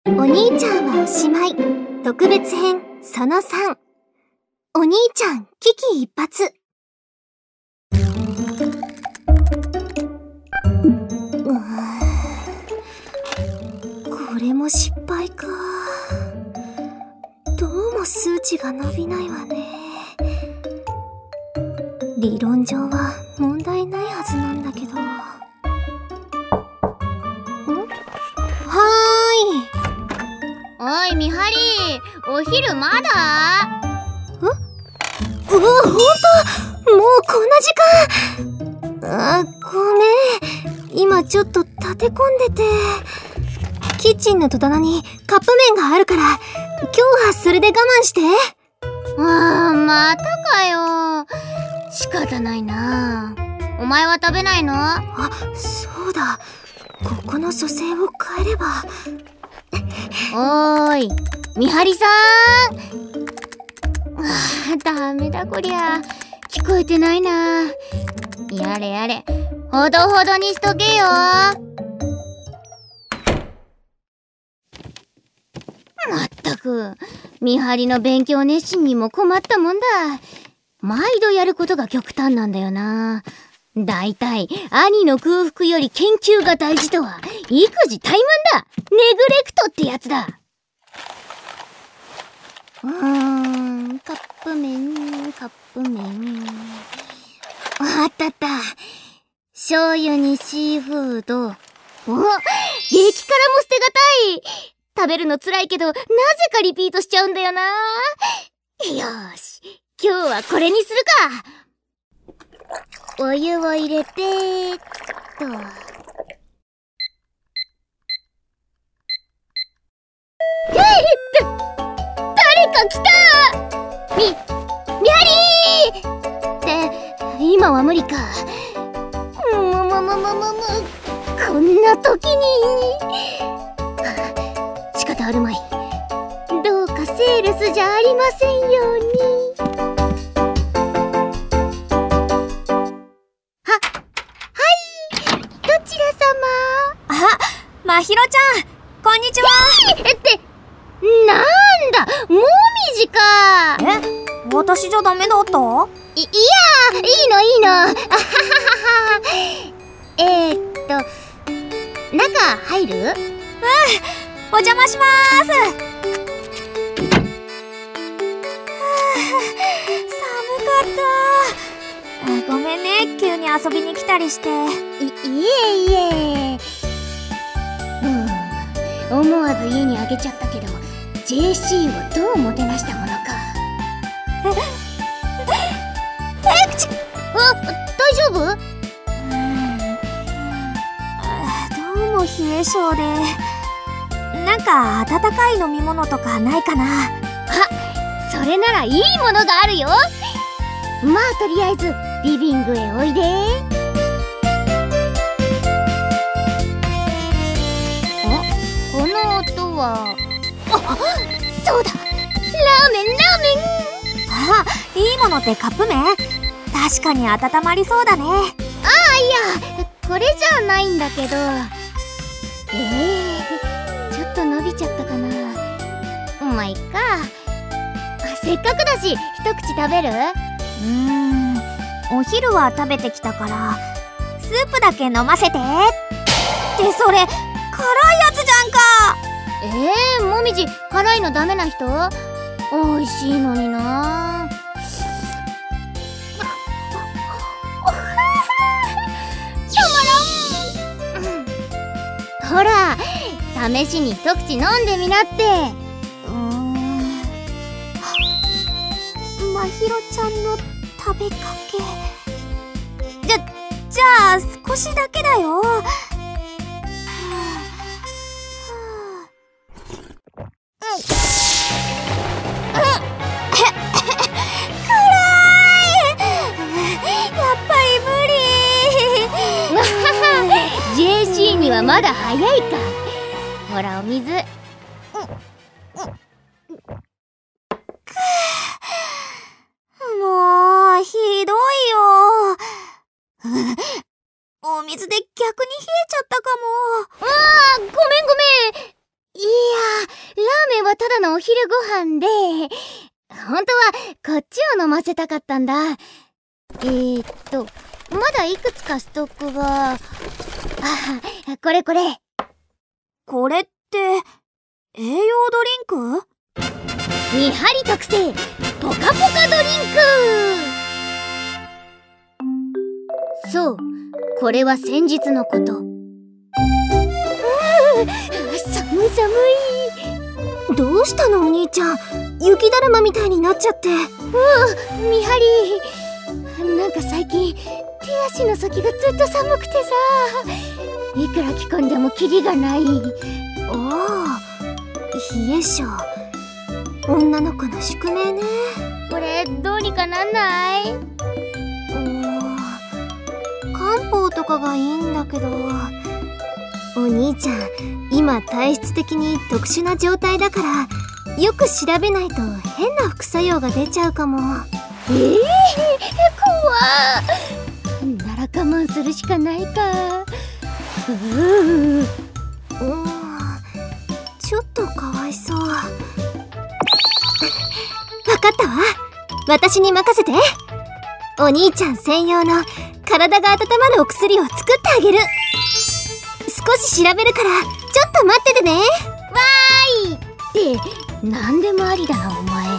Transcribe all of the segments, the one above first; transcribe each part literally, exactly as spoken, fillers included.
お兄ちゃんはおしまい特別編そのさん。お兄ちゃん危機一髪。うーん、これも失敗か。どうも数値が伸びないわね。理論上は問題ないはずなんだけど。ん？はおい、みはり、お昼まだ？ ん？うわ、ほんと？もうこんな時間？あ、ごめん。今ちょっと立て込んでて。キッチンの戸棚にカップ麺があるから、今日はそれで我慢して。 あー、またかよ。仕方ないな。お前は食べないの？ あ、そうだ。ここの蘇生を変えれば。 おーい、みはりさん。あー、ダメだこりゃ。聞こえてないな。やれやれ、ほどほどにしとけよ。まったく、みはりの勉強熱心にも困ったもんだ。毎度やることが極端なんだよな。だいたい兄の空腹より研究が大事とは育児怠慢だ。ネグレクトってやつだ。うーん、カップ麺、カップ麺。あったあった。醤油にシーフード。お、激辛も捨てがたい。食べるの辛いけど、なぜかリピートしちゃうんだよな。よーし、今日はこれにするか。お湯を入れてーっと。えっと、誰か来た。み、みはりーって、今は無理か。むむむむむむむ、こんな時に。仕方あるまい。どうかセールスじゃありませんように。は、はい、どちら様？ あ、まひろちゃん、こんにちは。 えって、なんだ、もみじか。 え、私じゃダメだった？ い、いや、いいのいいの。あはははは。えーっと、中入る？うん。 お邪魔しまーす。はあ、寒かった。ごめんね、急に遊びに来たりして。 い、いえいえ。うん、思わず家にあげちゃったけど、ジェーシー をどうもてなしたものか。え、え、くち、あ、大丈夫？ うん、どうも冷え性で。なんか温かい飲み物とかないかな。 あ、それならいいものがあるよ。まあとりあえずリビングへおいで。あ、この音は、あ、そうだ、ラーメンラーメン。 あ、いいものってカップ麺？確かに温まりそうだね。ああ、 いや、これじゃないんだけど。えー、ちょっと伸びちゃったかな。まあいっか。せっかくだし一口食べる？ うーん、お昼は食べてきたからスープだけ飲ませて。ってそれ辛いやつじゃんか。 えー、もみじ辛いのダメな人？おいしいのにな。たまらん、うん、ほら試しに一口飲んでみなって。 うーん、まひろちゃんの食べかけ。じゃ、じゃあ少しだけだよ。はあ、 ジェーシー にはまだ早いか。ほらお水。 もうひどいよ。お水で逆に冷えちゃったかも。 あー、ごめんごめん。いやはただのお昼ご飯で、本当はこっちを飲ませたかったんだ。えーっと、まだいくつかストックが、あ、これこれ。 これって、栄養ドリンク？ 見張り特製、ポカポカドリンク。そう、これは先日のこと。うー、寒い寒い。 どうしたのお兄ちゃん、雪だるまみたいになっちゃって。うわ、見張り、なんか最近手足の先がずっと寒くてさ、いくら着込んでもキリがない。 おお、冷え性、女の子の宿命ね。 これどうにかなんない？ おー、漢方とかがいいんだけど。お兄ちゃん、今体質的に特殊な状態だから、よく調べないと変な副作用が出ちゃうかも。 えー、怖っ。なら我慢するしかないか。うー、 うーん、ちょっとかわいそう。わかったわ、私に任せて。お兄ちゃん専用の体が温まるお薬を作ってあげる。少し調べるからちょっと待っててね。わーいって何でもありだなお前。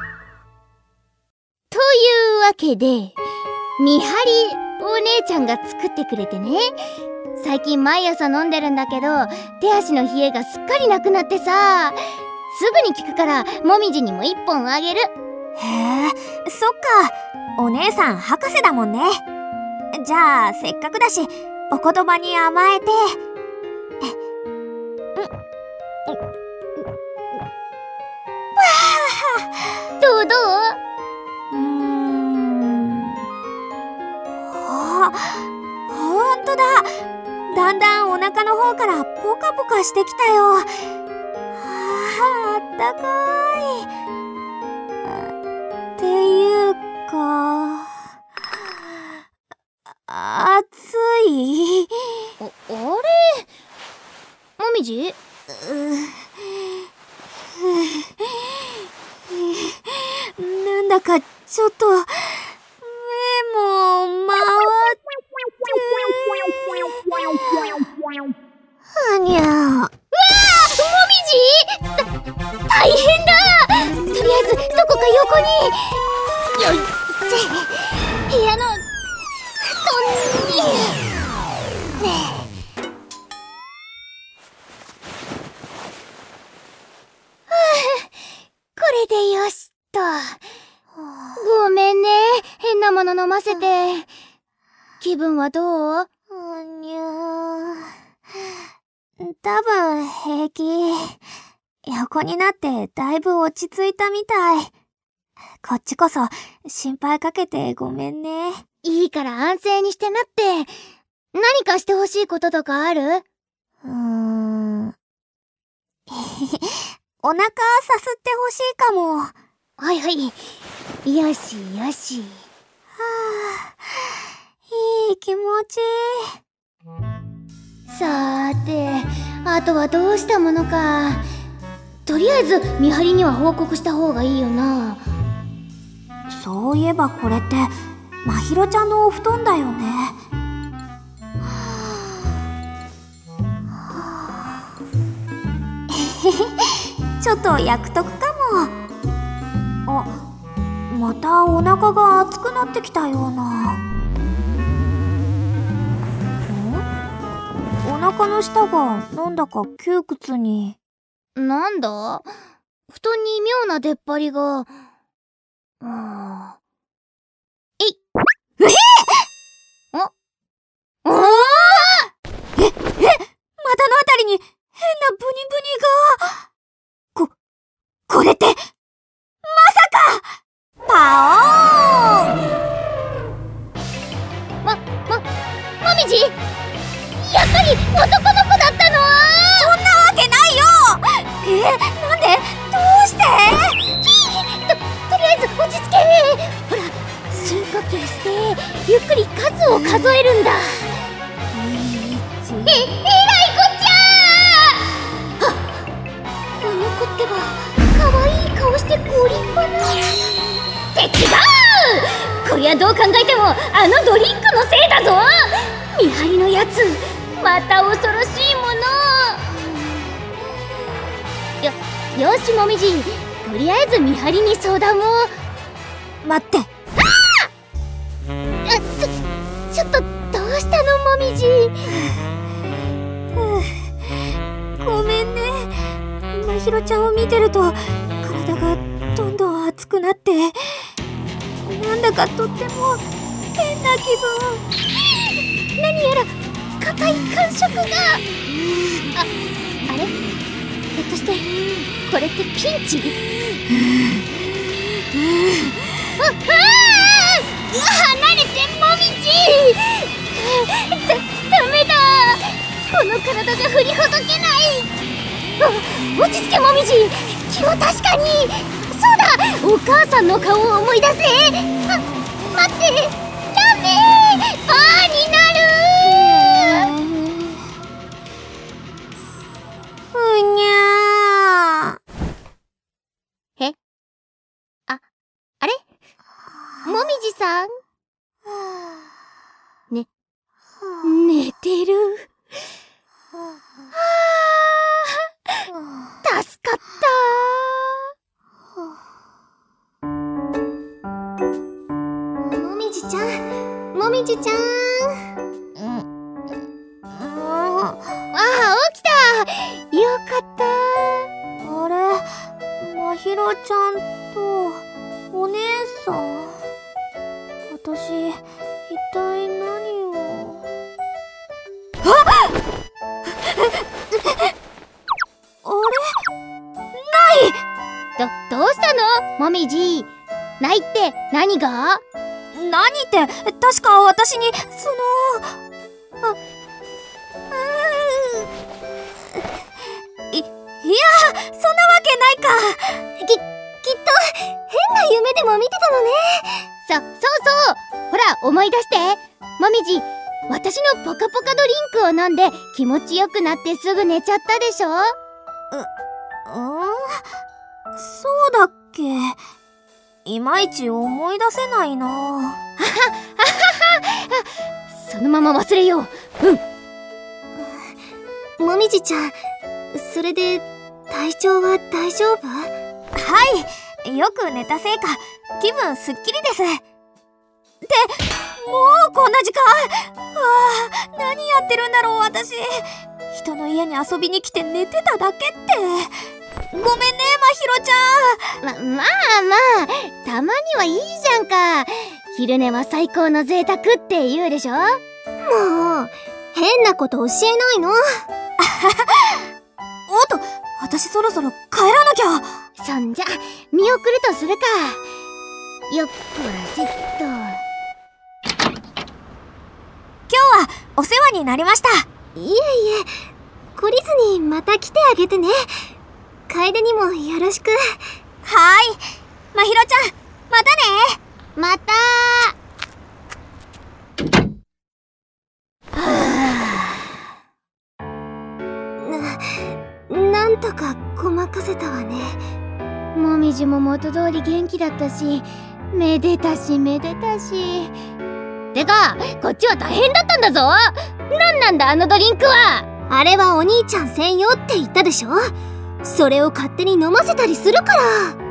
というわけで、見張りお姉ちゃんが作ってくれてね、最近毎朝飲んでるんだけど、手足の冷えがすっかりなくなってさ、すぐに効くからもみじにも一本あげる。 へえ、そっか、お姉さん博士だもんね。じゃあせっかくだしお言葉に甘えて。 どうどう？ うーん、あ、ほんとだ。だんだんお腹の方からポカポカしてきたよ。はあ、あったかい。っていうか、暑い。 あ、あれ？もみじ？ なんだかちょっと目も回ってはにゃー。うわー、もみじ！た、大変だ！とりあえずどこか横に。よいせ、部屋の布団に。ねえ。はあ、これでよしと。ごめんね、変なもの飲ませて。気分はどう？ うにゃー。多分平気。横になってだいぶ落ち着いたみたい。こっちこそ心配かけてごめんね。 いいから安静にしてなって。何かしてほしいこととかある？ うーん。お腹さすってほしいかも。 はいはい。よしよし。 はあ、いい気持ち。 さーて、あとはどうしたものか。とりあえず見張りには報告した方がいいよな。 そういえばこれってまひろちゃんのお布団だよね。ちょっと焼くとくかも。あ、またお腹が熱くなってきたような。ん？お腹の下がなんだか窮屈に。 なんだ？布団に妙な出っ張りが。あー。えい！えっ！あ？あー！ え、え、股のあたりに変なブニブニが。こ、これって、まさかパオーン！ ま、ま、もみじ？やっぱり男の子だったの？ そんなわけないよ！え、なんで？どうして？ と、とりあえず落ち着け。ほら、深呼吸してゆっくり数を数えるんだ。え、えらいこっちゃー！はっ、この子ってば可愛い顔してご立派な。って違う。こりゃどう考えてもあのドリンクのせいだぞ。見張りのやつまた恐ろしいもの。よ、よしもみじ、とりあえず見張りに相談を。 待って。 あちょ、ちょっとどうしたのもみじ。 ごめんね。まひろちゃんを見てると体がどんどん熱くなって、なんだかとっても変な気分。 何やら硬い感触が。あ、あれ？ひょっとしてこれってピンチ？あ、あー！離れてもみじ！だ、ダメだ！この体じゃ振りほどけない。あ、落ち着けもみじ。気を確かに。そうだ、お母さんの顔を思い出せ。あ、待って、ダメ！バーになる！ ふにゃー。え？あ、あれ？もみじさん？ね、寝てる。助かったー。もみじちゃん、もみじちゃん。うん。ああ、起きた。よかったー。 あれ、まひろちゃんとお姉さん。私、一体何を。あっあれ？ない！ ど、どうしたの？もみじ。ないって何が？ 何って、確か私に、その、あ、うーい、いや、そんなわけないか。 き、きっと、変な夢でも見てたのね。そ、そうそう。ほら、思い出して。もみじ、私のポカポカドリンクを飲んで気持ちよくなってすぐ寝ちゃったでしょ？う、 うん？そうだっけ？いまいち思い出せないな。ははははそのまま忘れよう。うん。もみじちゃん、それで体調は大丈夫？ はい、よく寝たせいか気分すっきりです。ってもうこんな時間。ああ、何やってるんだろう私。人の家に遊びに来て寝てただけって。ごめんね、まひろちゃん。ま、まあまあ、たまにはいいじゃんか。昼寝は最高の贅沢って言うでしょ？もう、変なこと教えないの。 おっと、私そろそろ帰らなきゃ。 そんじゃ、見送るとするか。よっこらせっと。 今日はお世話になりました。 いえいえ、懲りずにまた来てあげてね。楓にもよろしく。 はーい、まひろちゃん、またね。 またー。はぁ。な、なんとかごまかせたわね。もみじも元通り元気だったし、めでたしめでたし。てか、こっちは大変だったんだぞ。なんなんだあのドリンクは。あれはお兄ちゃん専用って言ったでしょ。それを勝手に飲ませたりするから。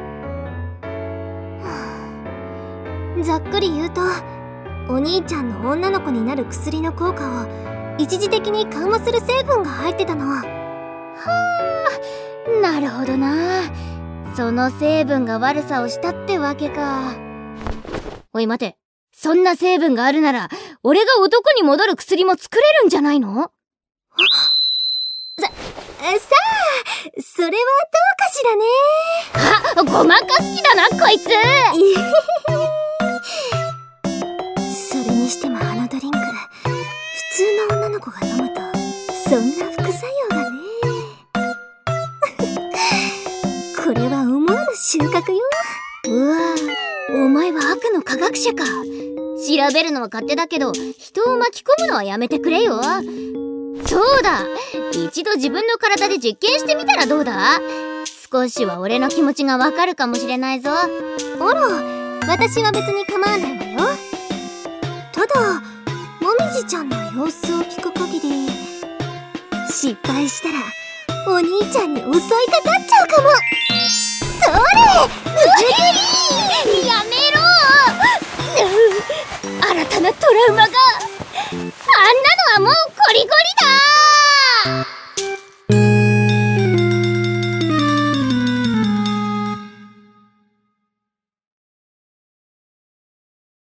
ざっくり言うと、お兄ちゃんの女の子になる薬の効果を一時的に緩和する成分が入ってたの。はあ、なるほどな。その成分が悪さをしたってわけか。おい待て、そんな成分があるなら俺が男に戻る薬も作れるんじゃないの？さ、さあ、それはどうかしらね。あ、ごまかす気だなこいつ。それにしてもあのドリンク、普通の女の子が飲むとそんな副作用がね。これは思わぬ収穫よ。うわぁ、お前は悪の科学者か。調べるのは勝手だけど人を巻き込むのはやめてくれよ。そうだ、一度自分の体で実験してみたらどうだ？ 少しは俺の気持ちがわかるかもしれないぞ。 あら、私は別に構わないわよ。ただもみじちゃんの様子を聞く限り、失敗したらお兄ちゃんに襲いかかっちゃうかも。それやめろ新たなトラウマが。あんなのはもう